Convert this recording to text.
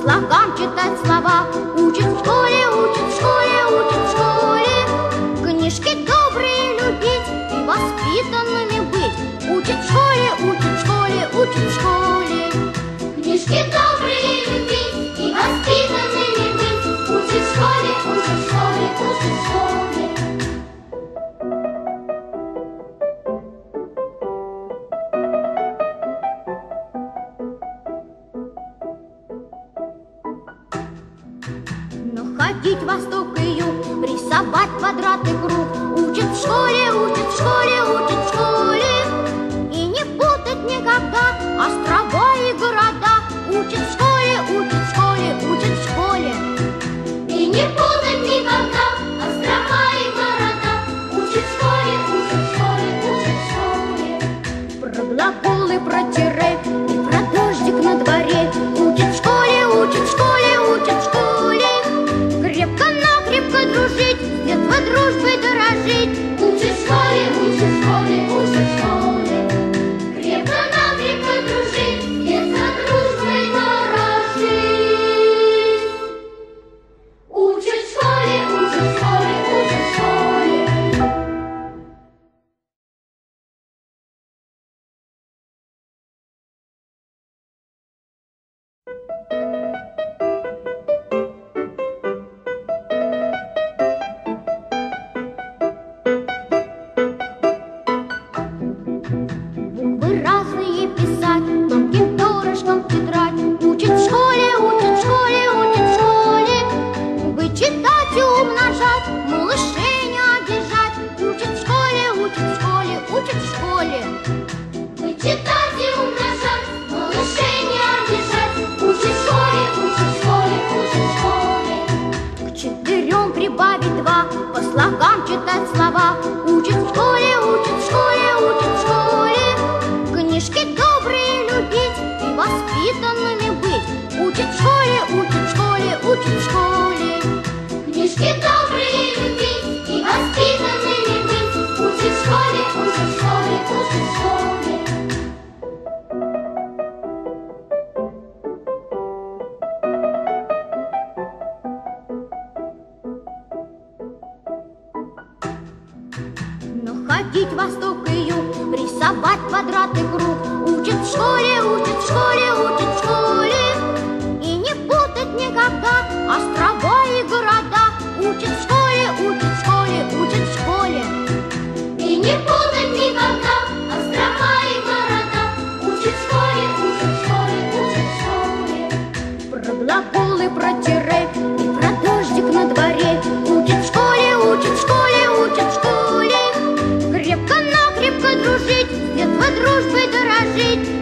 слогам читать слова. Учат в школе, учат в школе, учат в школе. Книжки добрые любить и воспитанными быть. Учат в школе, учат в школе, учат в школе. Книжки добрые любить и воспитанными быть. Учат в школе, учат в школе, учат в школе. Ходить восток и юг, рисовать квадрат и круг. Учат в школе, учат в школе, учат в школе. И не путать никогда острова и города. Учат в школе, учат в школе, учат в школе. И не путать никогда острова и города. Учат в школе, учат в школе, учат в школе. Про глаголы, про тире и про дождик на дворе. Учат в школе, учат в школе, учат в школе. Крепко-накрепко дружить, с детства дружбой дорожить. Учат в школе, учат в школе, учат в школе. Крепко-накрепко дружить, с детства дружбой дорожить. Учат в школе, учат в школе, учат в школе. По слогам читать слова. Учат в школе, учат в школе, учат в школе. Книжки добрые любить и воспитанными быть. Учат в школе, учат в школе, учат в школе. Книжки добрые любить и воспитанными быть. Учат в школе, учат в школе, учат в школе. Ходить восток и юг, рисовать квадрат и круг. Учат в школе, учат в школе, учат в школе. И не путать никогда острова и города. Учат в школе, учат в школе, учат в школе. И не путать никогда острова и города. Учат в школе, учат в школе, учат в школе. Про глаголы, про тире и про дождик на дворе. Учат в школе, учат в школе, учат в школе. Крепко-накрепко дружить, с детства дружбой дорожить.